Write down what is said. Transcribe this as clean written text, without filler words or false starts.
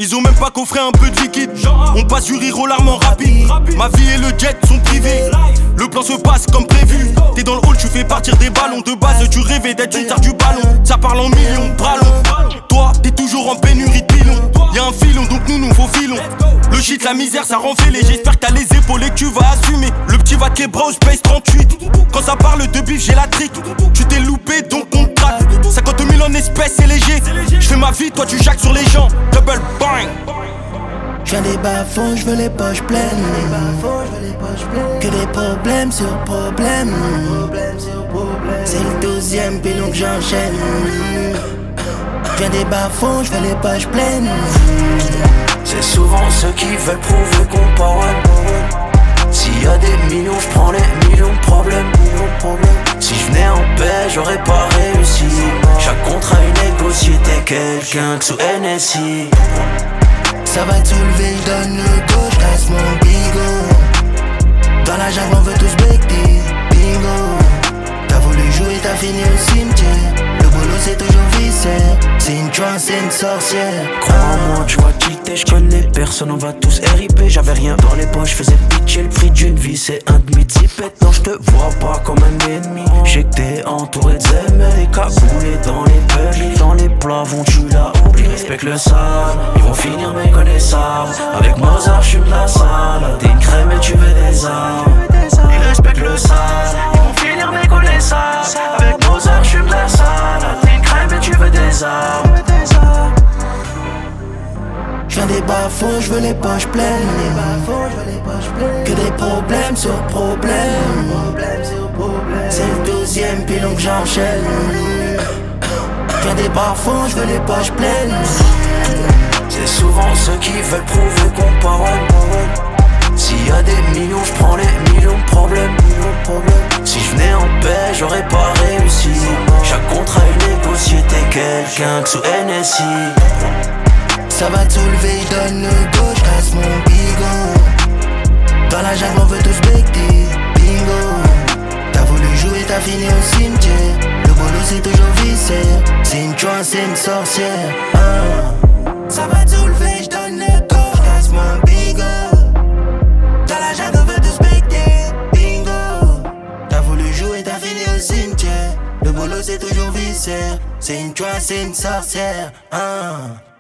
Ils ont même pas coffré un peu de liquide. On passe du rire aux larmes en rapide. Ma vie et le jet sont privés. Le plan se passe comme prévu. T'es dans le hall, tu fais partir des ballons. De base, tu rêvais d'être une star du ballon. Ça parle en millions, bras longs. Toi, t'es toujours en pénurie de pilons. Y'a un filon, donc nous faut filon. Le shit, la misère, ça rend fêlé. J'espère que t'as les épaules et que tu vas assumer. Le petit va bras au space 38. Quand ça parle de bif, j'ai la trique. Tu t'es loupé, donc on te traque. 50 000 en espèces, c'est léger. J'fais ma vie, toi tu jacques sur les gens. Double bang. J'viens des bas-fonds, j'veux les poches pleines. Que des problèmes sur problèmes. C'est le 12e pilon que j'enchaîne. J'viens des bas-fonds, j'veux les poches pleines. C'est souvent ceux qui veulent prouver qu'on parle. S'il y a des millions, j'prends les millions de problèmes. Si je venais en paix, j'aurais pas réussi. Chaque contrat est négocié, t'es quelqu'un que sous NSI. Ça va te soulever, j'donne le go, j'casse mon bigo. Dans la jungle on veut tous becter, bingo. T'as voulu jouer, t'as fini au cimetière. Le boulot c'est toujours vicieux. C'est une trance, c'est une sorcière. Crois-moi, tu vas quitter, j'connais personne, on va tous RIP. J'avais rien dans les poches, faisais pitcher le prix d'une vie. C'est un demi-zipette, non j'te vois pas comme un ennemi. J'ai que t'es entouré de zèmes, cagoulés dans les bugs. Dans les plats, vont tu l'as oublié. Respecte le sale, ils vont finir méconnaissables. Avec Mozart, j'fume la salle. T'es une crème et tu veux des armes. Ils respectent le sale, ils vont finir méconnaissables. Avec Mozart, j'fume la salle. T'es une crème et tu veux des armes. J'viens des bas-fonds, j'veux les poches pleines. Que des problèmes sur problèmes. C'est le 12e pilon que j'enchaîne. J'viens des bas-fonds, j'veux les poches pleines. C'est souvent ceux qui veulent prouver qu'on parle. S'il y a des millions, j'prends les millions de problèmes. Si je venais en paix, j'aurais pas réussi. Chaque contrat est négocié, t'es quelqu'un que sous NSI. Ça va te soulever, j'donne le go, j'casse mon bigo. Dans la jungle on veut tous becter, bingo. T'as voulu jouer, t'as fini au cimetière. Le boulot c'est toujours vicieux. C'est une trance, c'est une sorcière. Ça va te soulever, j'donne le go, j'casse mon bigo. Dans la jungle on veut tous becter, bingo. T'as voulu jouer, t'as fini au cimetière. Le boulot c'est toujours vicieux. C'est une trance, c'est une sorcière.